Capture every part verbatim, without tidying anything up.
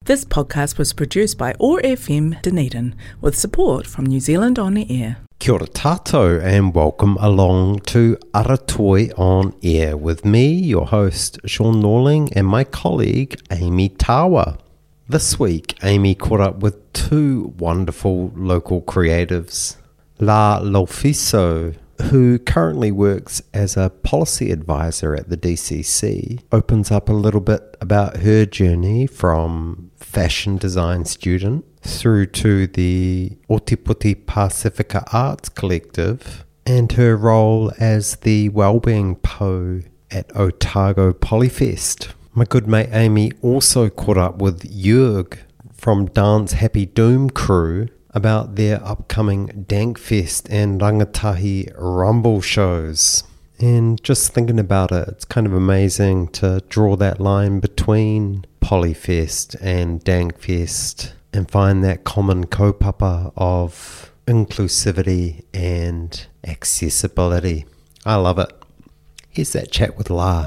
This podcast was produced by O A R F M Dunedin with support from New Zealand On Air. Kia ora tātou and welcome along to Aratoi On Air with me, your host Sean Norling, and my colleague Amy Tawa. This week, Amy caught up with two wonderful local creatives. La Laufiso, who currently works as a policy advisor at the D C C, opens up a little bit about her journey from fashion design student through to the Ōtepoti Pasifika Arts Collective and her role as the Wellbeing Po at Otago Polyfest. My good mate Amy also caught up with Jörg from Dance Happy Doom crew about their upcoming Dankfest and Rangatahi Rumble shows. And just thinking about it, it's kind of amazing to draw that line between Polyfest and Dankfest and find that common kaupapa of inclusivity and accessibility. I love it. Here's that chat with La.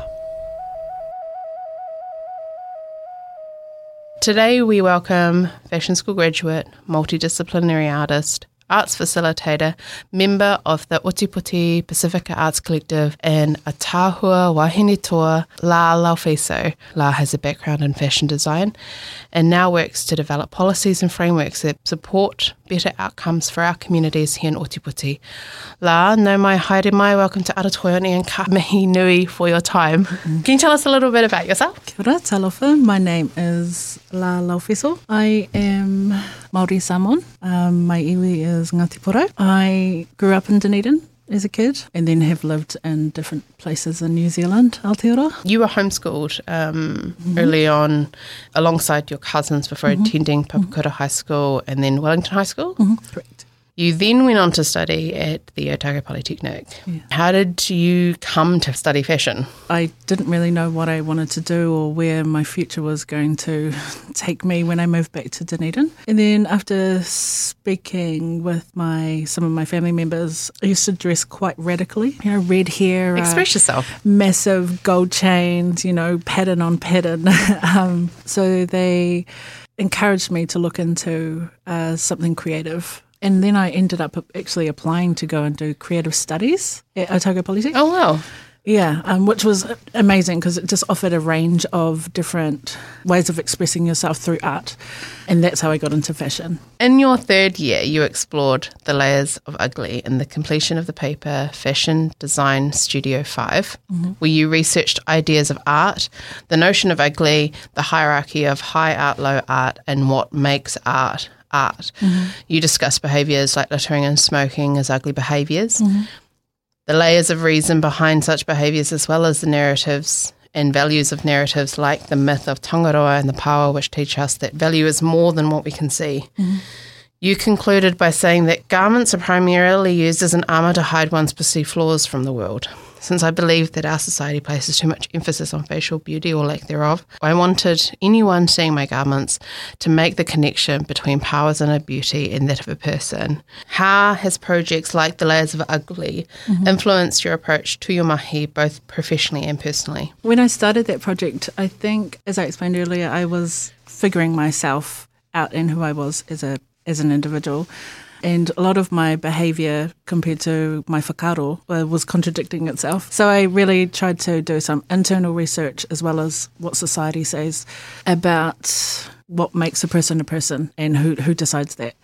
Today we welcome fashion school graduate, multidisciplinary artist, arts facilitator, member of the Ōtepoti Pasifika Arts Collective and Ātāhua Wahine Toa, La Laufiso. La has a background in fashion design and now works to develop policies and frameworks that support better outcomes for our communities here in Ōtepoti. La, no mai haere mai, welcome to Aratoi On Air and ka mihi nui for your time. Mm-hmm. Can you tell us a little bit about yourself? Kia ora, talofa. My name is La Laufiso. I am Māori Samoan. Um, my iwi is Ngāti Porou. I grew up in Dunedin as a kid and then have lived in different places in New Zealand, Aotearoa. You were homeschooled um, mm-hmm. early on alongside your cousins before mm-hmm. attending Papakura mm-hmm. High School and then Wellington High School? Mm-hmm. Correct. You then went on to study at the Otago Polytechnic. Yeah. How did you come to study fashion? I didn't really know what I wanted to do or where my future was going to take me when I moved back to Dunedin. And then after speaking with my some of my family members, I used to dress quite radically. You know, red hair. Express uh, yourself. Massive gold chains, you know, pattern on pattern. um, so they encouraged me to look into uh, something creative. And then I ended up actually applying to go and do creative studies at Otago Polytechnic. Oh, wow. Yeah, um, which was amazing because it just offered a range of different ways of expressing yourself through art. And that's how I got into fashion. In your third year, you explored the layers of ugly in the completion of the paper Fashion Design Studio five, mm-hmm. where you researched ideas of art, the notion of ugly, the hierarchy of high art, low art, and what makes art art. Mm-hmm. You discuss behaviours like littering and smoking as ugly behaviours, mm-hmm. the layers of reason behind such behaviours, as well as the narratives and values of narratives like the myth of Tongaroa and the Paua, which teach us that value is more than what we can see. Mm-hmm. You concluded by saying that garments are primarily used as an armour to hide one's perceived flaws from the world. Since I believe that our society places too much emphasis on facial beauty or lack thereof, I wanted anyone seeing my garments to make the connection between Paua's inner beauty and that of a person. How has projects like The Layers of Ugly mm-hmm. influenced your approach to your mahi, both professionally and personally? When I started that project, I think, as I explained earlier, I was figuring myself out and who I was as a as an individual. And a lot of my behaviour compared to my whakaaro uh, was contradicting itself. So I really tried to do some internal research as well as what society says about what makes a person a person and who, who decides that.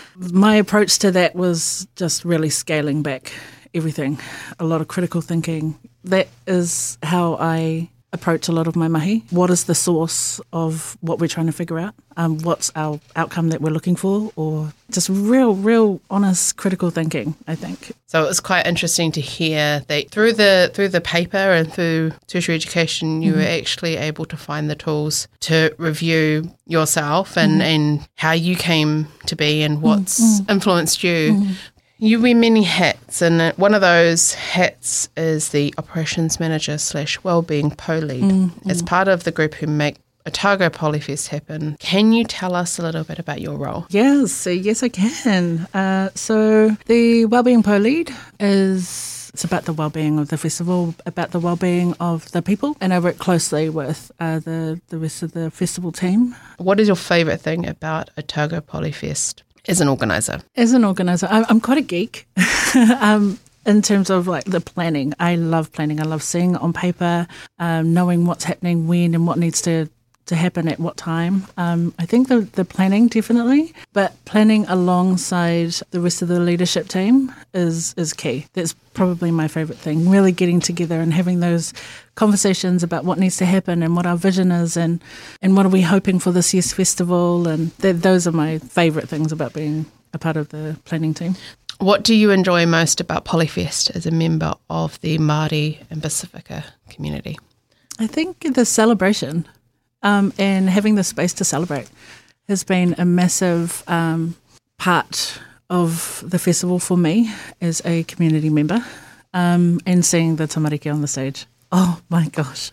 My approach to that was just really scaling back everything, a lot of critical thinking. That is how I approach a lot of my mahi. What is the source of what we're trying to figure out? Um, what's our outcome that we're looking for? Or just real, real honest critical thinking, I think. So it was quite interesting to hear that through the through the paper and through tertiary education, you mm-hmm. were actually able to find the tools to review yourself and, mm-hmm. and how you came to be and what's mm-hmm. influenced you. Mm-hmm. You wear many hats, and one of those hats is the operations manager slash wellbeing po lead. Mm, As mm. part of the group who make Otago Polyfest happen, can you tell us a little bit about your role? Yes, yes I can. Uh, so the wellbeing po lead is It's about the well-being of the festival, about the well-being of the people, and I work closely with uh, the, the rest of the festival team. What is your favourite thing about Otago Polyfest as an organiser? As an organiser, I'm quite a geek. um, in terms of like the planning, I love planning. I love seeing it on paper, um, knowing what's happening when and what needs to to happen at what time. Um, I think the, the planning definitely, but planning alongside the rest of the leadership team is, is key. That's probably my favourite thing, really getting together and having those conversations about what needs to happen and what our vision is and, and what are we hoping for this year's festival. And th- those are my favourite things about being a part of the planning team. What do you enjoy most about Polyfest as a member of the Māori and Pacifica community? I think the celebration. Um, and having the space to celebrate has been a massive um, part of the festival for me as a community member, um, and seeing the tamariki on the stage. Oh my gosh.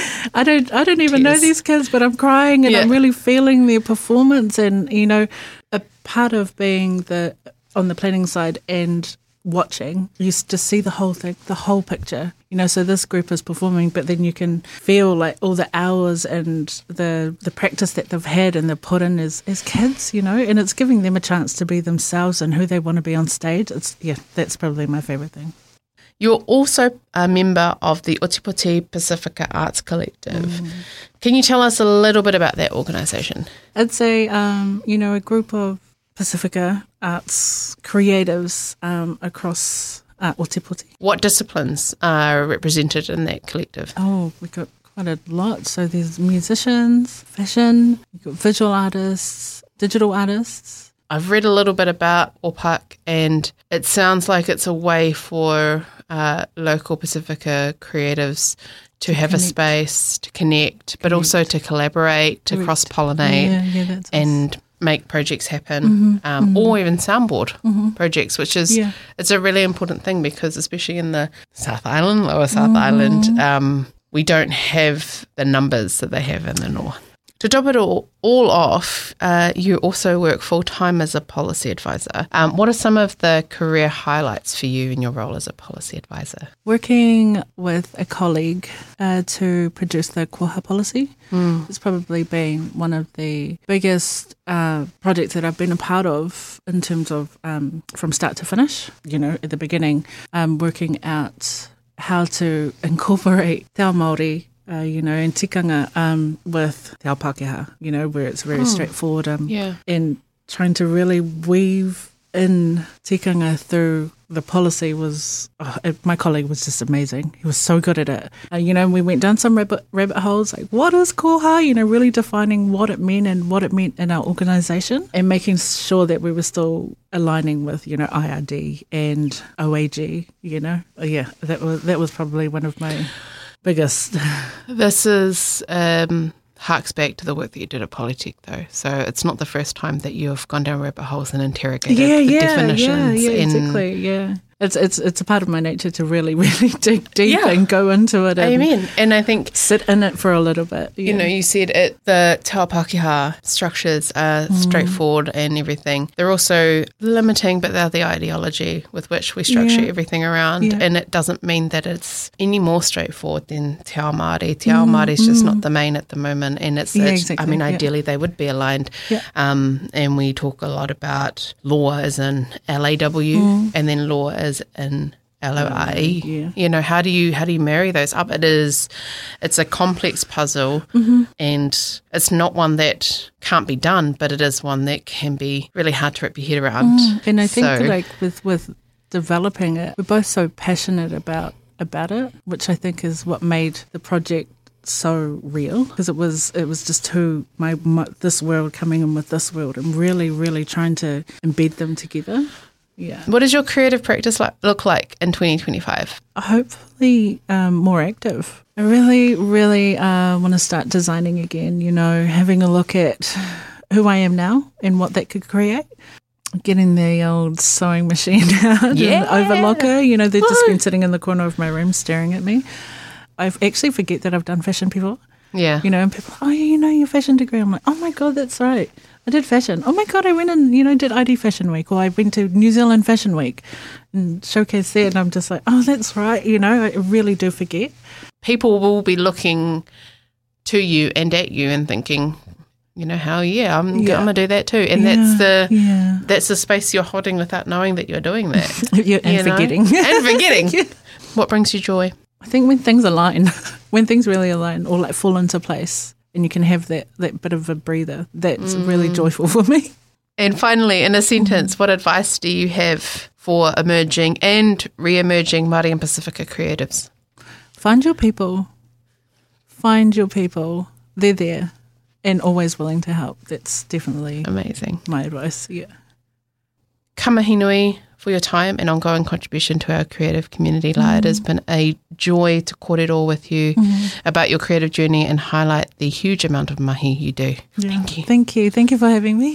I don't I don't even Tears. know these kids, but I'm crying and yeah. I'm really feeling their performance. And, you know, a part of being the on the planning side and watching, you just see the whole thing, the whole picture. You know, so this group is performing, but then you can feel like all the hours and the the practice that they've had and they've put in as, as kids, you know, and it's giving them a chance to be themselves and who they want to be on stage. It's yeah, that's probably my favourite thing. You're also a member of the Otepoti Pacifica Arts Collective. Mm. Can you tell us a little bit about that organisation? It's a, um, you know, a group of Pacifica arts creatives um, across uh, Otepoti. What disciplines are represented in that collective? Oh, we've got quite a lot. So there's musicians, fashion, we've got visual artists, digital artists. I've read a little bit about Opak, and it sounds like it's a way for uh, local Pacifica creatives to, to have connect. a space to connect, but connect. also to collaborate, to Correct. cross-pollinate, yeah, yeah, that's and awesome. make projects happen, mm-hmm, um, mm-hmm. or even soundboard mm-hmm. projects, which is yeah. it's a really important thing because especially in the South Island, Lower South mm-hmm. Island, um, we don't have the numbers that they have in the north. To top it all, all off, uh, you also work full-time as a policy advisor. Um, what are some of the career highlights for you in your role as a policy advisor? Working with a colleague uh, to produce the Koha policy mm. has probably been one of the biggest uh, projects that I've been a part of in terms of um, from start to finish. You know, at the beginning, um, working out how to incorporate te ao Māori Uh, you know, in tikanga um, with te ao Pākehā, you know, where it's very oh, straightforward. Um, yeah. And trying to really weave in tikanga through the policy was, oh, it, my colleague was just amazing. He was so good at it. Uh, you know, we went down some rabbit, rabbit holes, like what is koha? You know, really defining what it meant and what it meant in our organisation and making sure that we were still aligning with, you know, I R D and O A G, you know. Uh, yeah, that was, that was probably one of my biggest. This is um, harks back to the work that you did at Polytech, though. So it's not the first time that you have gone down rabbit holes and interrogated yeah, the yeah, definitions. Yeah, yeah, and exactly. Yeah, it's it's it's a part of my nature to really, really dig deep yeah. and go into it. And Amen. And I think sit in it for a little bit. Yeah. You know, you said it. The te ao Pākehā structures are mm. straightforward and everything. They're also limiting, but they're the ideology with which we structure yeah. everything around. Yeah. And it doesn't mean that it's any more straightforward than te ao Māori. Te ao Māori is just mm. not the main at the moment, and it's. Yeah, it's exactly. I mean, yeah. ideally they would be aligned. Yeah. Um, and we talk a lot about law as in L A W, mm. and then law as in L O R E. Yeah. You know, how do you how do you marry those up? It is, it's a complex puzzle, mm-hmm. and it's not one that can't be done, but it is one that can be really hard to wrap your head around. Mm. And I think so, like with with developing it, we're both so passionate about about it, which I think is what made the project so real, because it was it was just two my, my this world coming in with this world and really really trying to embed them together. Yeah. What does your creative practice like, look like in twenty twenty-five? Hopefully um, more active. I really, really uh, want to start designing again, you know, having a look at who I am now and what that could create. Getting the old sewing machine out yeah. and overlocker, you know, they've just been sitting in the corner of my room staring at me. I actually forget that I've done fashion before. Yeah. You know, and people, oh, you know your fashion degree. I'm like, oh my God, that's right. I did fashion. Oh my God, I went and, you know, did I D Fashion Week, or I went to New Zealand Fashion Week and showcased there. And I'm just like, oh, that's right. You know, I really do forget. People will be looking to you and at you and thinking, you know, how, yeah, I'm, Yeah. I'm going to do that too. And Yeah, that's the yeah. that's the space you're holding without knowing that you're doing that. Yeah, and you know? forgetting. And forgetting. Yeah. What brings you joy? I think when things align, when things really align or like fall into place and you can have that, that bit of a breather, that's Mm. really joyful for me. And finally, in a sentence, what advice do you have for emerging and re-emerging Māori and Pacifica creatives? Find your people. Find your people. They're there and always willing to help. That's definitely Amazing. my advice, yeah. Ka mihi nui for your time and ongoing contribution to our creative community. Lai, it has been a joy to kōrero with you about your creative journey and highlight the huge amount of mahi you do. Yeah. Thank you. Thank you. Thank you for having me.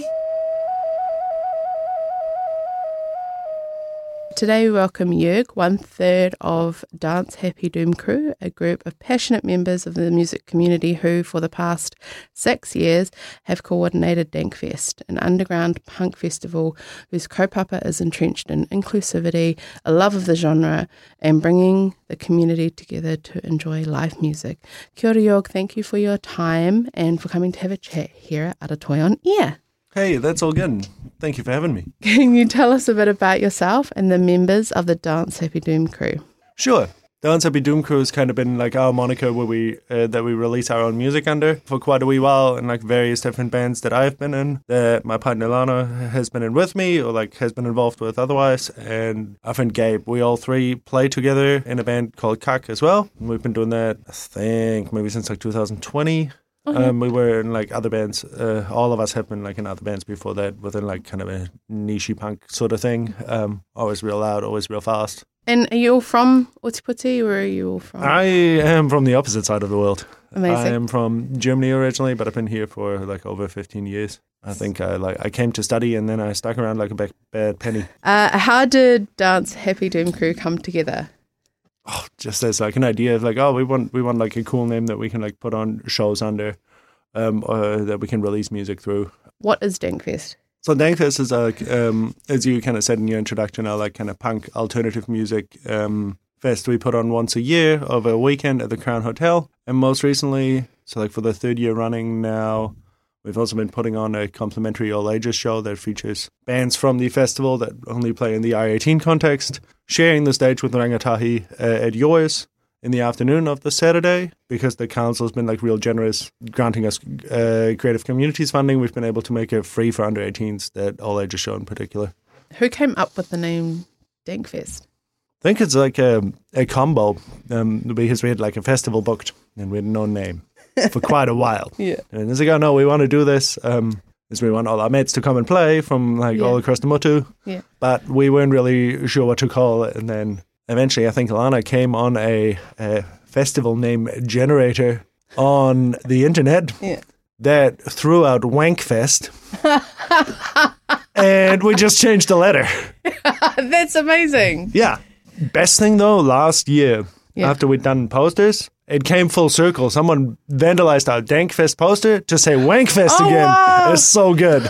Today we welcome Jörg, one third of Dance Happy Doom Crew, a group of passionate members of the music community who, for the past six years, have coordinated Dankfest, an underground punk festival whose kaupapa is entrenched in inclusivity, a love of the genre, and bringing the community together to enjoy live music. Kia ora, Jörg, thank you for your time and for coming to have a chat here at Aratoi on Air. Hey, that's all good. Thank you for having me. Can you tell us a bit about yourself and the members of the Dance Happy Doom Crew? Sure. Dance Happy Doom Crew has kind of been like our moniker where we uh, that we release our own music under for quite a wee while, and like various different bands that I've been in, that my partner Lana has been in with me or like has been involved with otherwise, and our friend Gabe. We all three play together in a band called Kak as well. And we've been doing that, I think, maybe since like two thousand twenty. Um, we were in like other bands. Uh, all of us have been like in other bands before that, within like kind of a niche punk sort of thing. Um, always real loud, always real fast. And are you all from Ōtepoti, or are you all from? I am from the opposite side of the world. Amazing. I am from Germany originally, but I've been here for like over fifteen years. I think I like I came to study and then I stuck around like a bad, bad penny. Uh, how did Dance Happy Doom Crew come together? Oh, just as like an idea of like, oh, we want we want like a cool name that we can like put on shows under, um, or that we can release music through. What is Dankfest? So Dankfest is like, um, as you kind of said in your introduction, our like kind of punk alternative music um, fest we put on once a year over a weekend at the Crown Hotel. And most recently, so like for the third year running now, we've also been putting on a complimentary all ages show that features bands from the festival that only play in the I eighteen context, sharing the stage with Rangatahi uh, at yours in the afternoon of the Saturday. Because the council's been like real generous, granting us uh, creative communities funding, we've been able to make it free for under eighteens, that all ages show in particular. Who came up with the name Dankfest? I think it's like a, a combo, um, because we had like a festival booked and we had no name for quite a while. Yeah. And it's like, oh no, we want to do this. Um, is we want all our mates to come and play from like Yeah. all across the Motu. Yeah. But we weren't really sure what to call it. And then eventually I think Alana came on a, a festival name generator on the internet Yeah. that threw out Wankfest. And we just changed the letter. That's amazing. Yeah. Best thing though, last year, Yeah. after we'd done posters, it came full circle. Someone vandalized our Dankfest poster to say Wankfest Oh, again. wow. It's so good.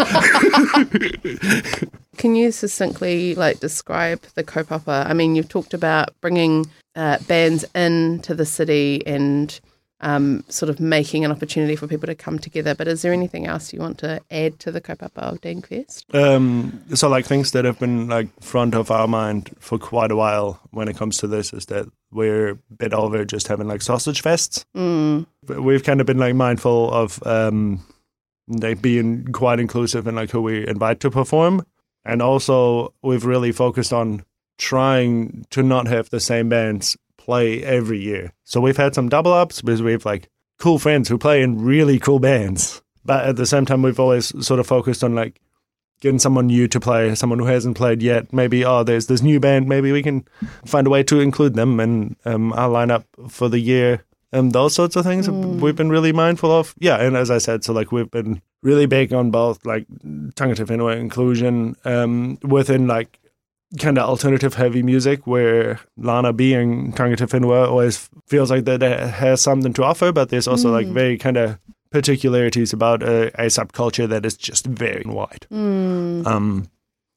Can you succinctly like describe the kaupapa? I mean, you've talked about bringing uh, bands into the city and um, sort of making an opportunity for people to come together. But is there anything else you want to add to the kaupapa of Dankfest? um, so like things that have been like front of our mind for quite a while when it comes to this is that we're a bit over just having like sausage fests. Mm. But we've kind of been like mindful of um, like being quite inclusive in like who we invite to perform. And also, we've really focused on trying to not have the same bands play every year. So we've had some double ups because we have like cool friends who play in really cool bands. But at the same time, we've always sort of focused on like getting someone new to play, someone who hasn't played yet. Maybe, oh, there's this new band. Maybe we can find a way to include them and um, our lineup for the year. And those sorts of things Mm. we've been really mindful of. Yeah, and as I said, so like we've been really big on both like tangata whenua inclusion um, within like kind of alternative heavy music where Lana being Tangata Whenua always feels like that it has something to offer, but there's also mm. like very kind of particularities about a, a subculture that is just very wide. Mm. Um,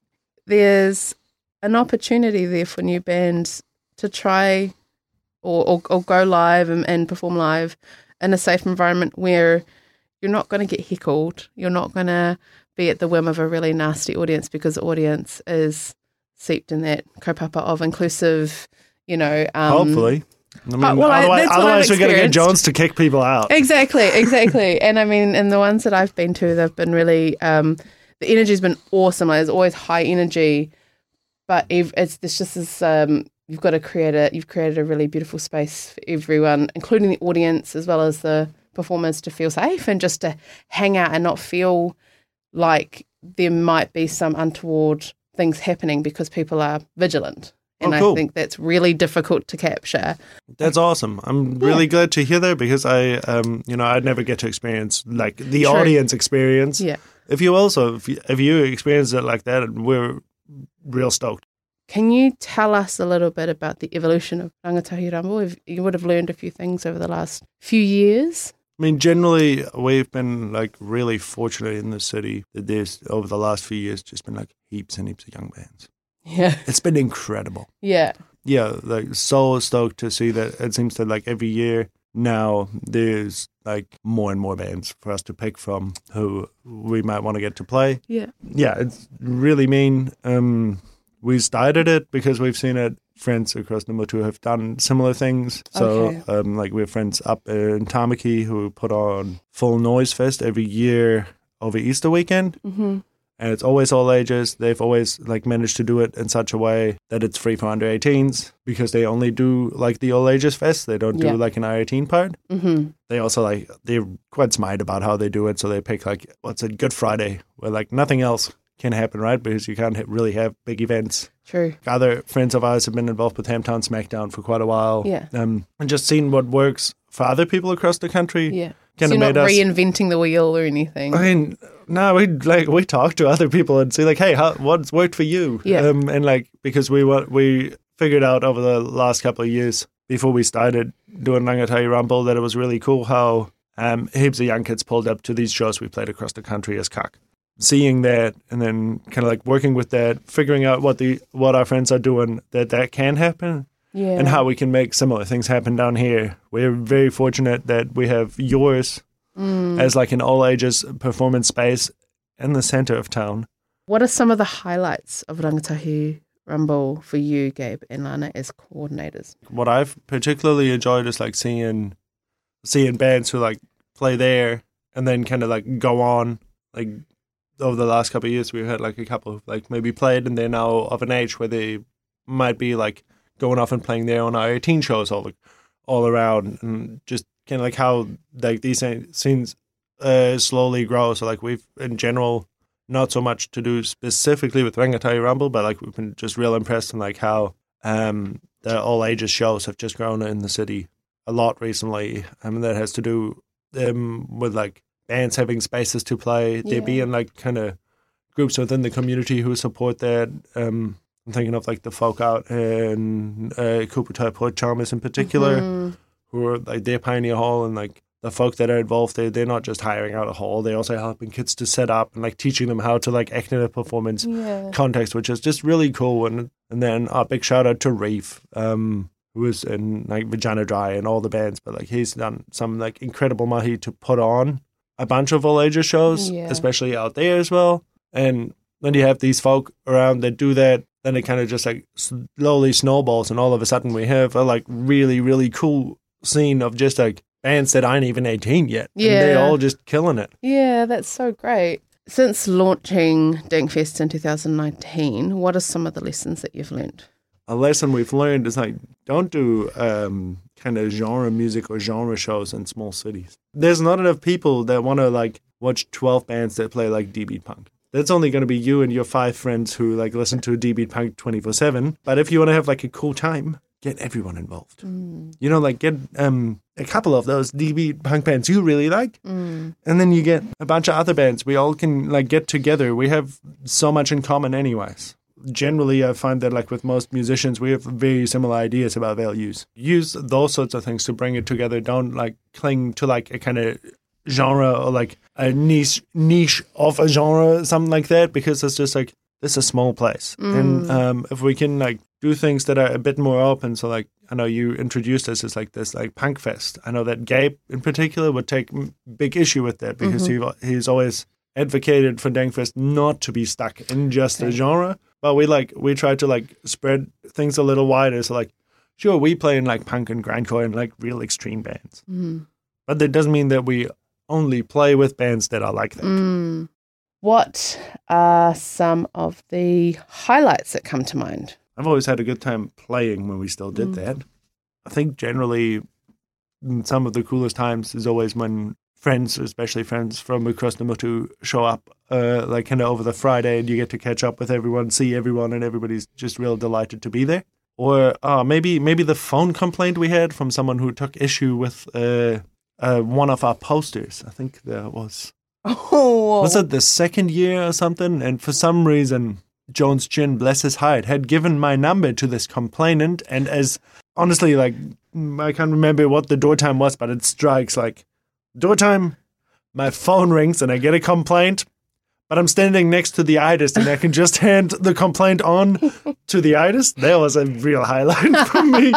there's an opportunity there for new bands to try or, or, or go live and, and perform live in a safe environment where you're not going to get heckled, you're not going to be at the whim of a really nasty audience, because the audience is seeped in that kaupapa of inclusive, you know. Um, Hopefully. I mean, uh, well, otherwise, I, otherwise we're going to get Jones to kick people out. Exactly, exactly. And I mean, and the ones that I've been to, they've been really, um, the energy's been awesome. Like, there's always high energy, but it's, it's just this, um, you've got to create a, you've created a really beautiful space for everyone, including the audience as well as the performers, to feel safe and just to hang out and not feel like there might be some untoward things happening, because people are vigilant. And oh, cool. I think that's really difficult to capture. That's awesome. I'm really yeah. glad to hear that, because I, um, you know, I'd never get to experience like the True. audience experience. Yeah. If you also, if you, if you experience it like that, we're real stoked. Can you tell us a little bit about the evolution of Rangatahi Ramble? If you would have learned a few things over the last few years. I mean, generally, we've been like really fortunate in the city that there's over the last few years just been like heaps and heaps of young bands. Yeah. It's been incredible. Yeah. Yeah, like so stoked to see that it seems that like every year now there's like more and more bands for us to pick from who we might want to get to play. Yeah. Yeah, it's really mean. Um, we started it because we've seen it. Friends across the Motu have done similar things. So, Okay. um, like we have friends up in Tamaki who put on Full Noise Fest every year over Easter weekend. Mm-hmm. And it's always all ages. They've always like managed to do it in such a way that it's free for under eighteens, because they only do like the all ages fest. They don't do Yeah. like an I eighteen part. Mm-hmm. They also like, they're quite smart about how they do it. So they pick like, what's it, Good Friday, where like nothing else can happen, right? Because you can't ha- really have big events. True. Other friends of ours have been involved with Hamtown Smackdown for quite a while. Yeah. Um, and just seeing what works for other people across the country. Yeah. Kind So of you're made not us. reinventing the wheel or anything. I mean, no, we like we talk to other people and see like, hey, how, what's worked for you? Yeah. Um, and like because we wa- we figured out over the last couple of years before we started doing Rangatahi Rumble that it was really cool how um heaps of young kids pulled up to these shows we played across the country as C A C. Seeing that and then kind of like working with that, figuring out what the what our friends are doing that that can happen. Yeah. And how we can make similar things happen down here. We're very fortunate that we have yours Mm. as like an all ages performance space in the center of town. What are some of the highlights of Rangatahi Rumble for you, Gabe and Lana, as coordinators? What I've particularly enjoyed is like seeing seeing bands who like play there and then kind of like go on. Like over the last couple of years, we've had like a couple of like maybe played and they're now of an age where they might be like going off and playing their own I eighteen shows all all around, and just kind of like how like these scenes uh, slowly grow. So like we've in general not so much to do specifically with Rangatahi Rumble, but like we've been just real impressed in like how um, the all ages shows have just grown in the city a lot recently. I mean that has to do um, with like bands having spaces to play. Yeah. There being like kind of groups within the community who support that. Um, I'm thinking of like the folk out in uh, Kuputai Port Chalmers in particular, Mm-hmm. who are like their Pioneer Hall, and like the folk that are involved there, they're not just hiring out a hall, they're also helping kids to set up and like teaching them how to like act in a performance Yeah. context, which is just really cool. And and then a big shout out to Reef, um, who was in like Vagina Dry and all the bands, but like he's done some like incredible mahi to put on a bunch of all ages shows, Yeah. especially out there as well. And when you have these folk around that do that, then it kind of just like slowly snowballs, and all of a sudden we have a like really, really cool scene of just like bands that aren't even eighteen yet. And they're Yeah. all just killing it. Yeah, that's so great. Since launching Dankfest in two thousand nineteen, what are some of the lessons that you've learned? A lesson we've learned is like, don't do um, kind of genre music or genre shows in small cities. There's not enough people that want to like watch twelve bands that play like D-Beat Punk. That's only going to be you and your five friends who like listen to D-Beat Punk twenty-four seven. But if you want to have like a cool time, get everyone involved. Mm. You know, like get um, a couple of those D-Beat Punk bands you really like. Mm. And then you get a bunch of other bands. We all can like get together. We have so much in common anyways. generally I find that like with most musicians, we have very similar ideas about values. Use those sorts of things to bring it together. Don't like cling to like a kind of genre or like a niche niche of a genre, something like that, because it's just like, this is a small place. Mm. And um, if we can like do things that are a bit more open, so like, I know you introduced us as like this like punk fest. I know that Gabe in particular would take big issue with that because mm-hmm. he he's always advocated for Dankfest not to be stuck in just okay. a genre. But we like we try to like spread things a little wider. So like, sure, we play in like punk and grindcore and like real extreme bands. Mm. But that doesn't mean that we only play with bands that are like that. Mm. What are some of the highlights that come to mind? I've always had a good time playing when we still did mm. that. I think generally some of the coolest times is always when friends, especially friends from across the Mutu, show up uh, like kind of over the Friday and you get to catch up with everyone, see everyone, and everybody's just real delighted to be there. Or uh, maybe maybe the phone complaint we had from someone who took issue with uh, uh, one of our posters. I think there was... Oh. Was it the second year or something? And for some reason, Jones Chin, bless his heart, had given my number to this complainant. And as honestly, like, I can't remember what the door time was, but it strikes like door time. My phone rings and I get a complaint, but I'm standing next to the artist and I can just hand the complaint on to the artist. That was a real highlight for me.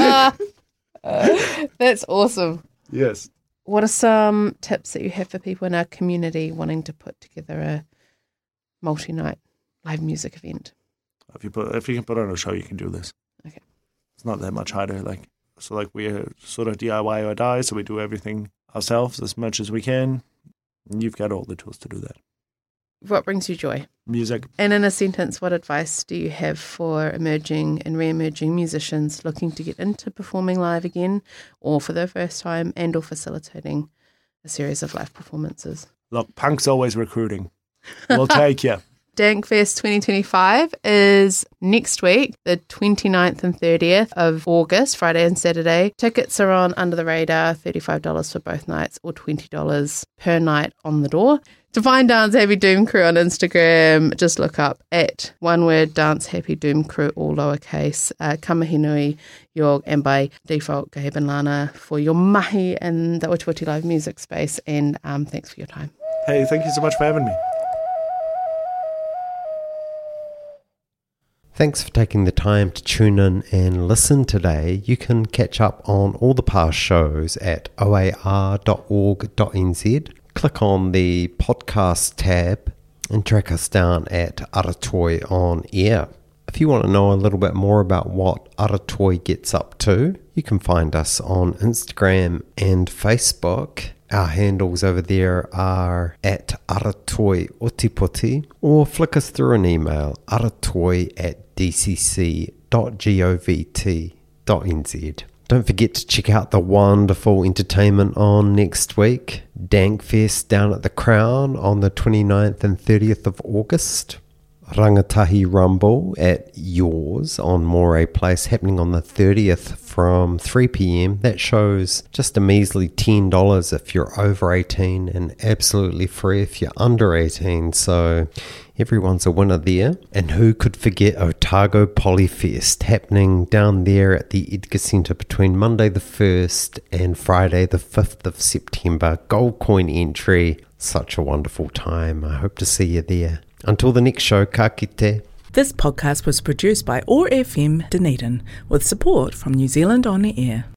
uh, that's awesome. Yes. What are some tips that you have for people in our community wanting to put together a multi-night live music event? If you put, if you can put on a show, you can do this. Okay. It's not that much harder. Like so, like we are sort of D I Y or die, so we do everything ourselves as much as we can. And you've got all the tools to do that. What brings you joy? Music. And in a sentence, what advice do you have for emerging and re-emerging musicians looking to get into performing live again, or for their first time, and or facilitating a series of live performances? Look, punk's always recruiting. We'll take you. Dankfest twenty twenty-five is next week, the twenty-ninth and thirtieth of August, Friday and Saturday. Tickets are on Under the Radar, thirty-five dollars for both nights or twenty dollars per night on the door. To find Dance Happy Doom Crew on Instagram, just look up at one word Dance Happy Doom Crew, all lowercase, uh, Kamahinui, Yorg, and by default, Gabe and Lana for your mahi and the Oti Oti Live music space. And um, thanks for your time. Hey, thank you so much for having me. Thanks for taking the time to tune in and listen today. You can catch up on all the past shows at o a r dot org dot n z. Click on the podcast tab and track us down at Aratoi On Air. If you want to know a little bit more about what Aratoi gets up to, you can find us on Instagram and Facebook. Our handles over there are at Aratoi Otipoti, or flick us through an email, aratoi at d c c dot govt dot n z. Don't forget to check out the wonderful entertainment on next week. Dankfest down at the Crown on the twenty-ninth and thirtieth of August. Rangatahi Rumble at Yours on Moray Place happening on the thirtieth from three p.m. That show's just a measly ten dollars if you're over eighteen and absolutely free if you're under eighteen. So everyone's a winner there. And who could forget Otago Polyfest happening down there at the Edgar Centre between Monday the first and Friday the fifth of September. Gold coin entry. Such a wonderful time. I hope to see you there. Until the next show, ka kite. This podcast was produced by O A R F M Dunedin with support from New Zealand On the Air.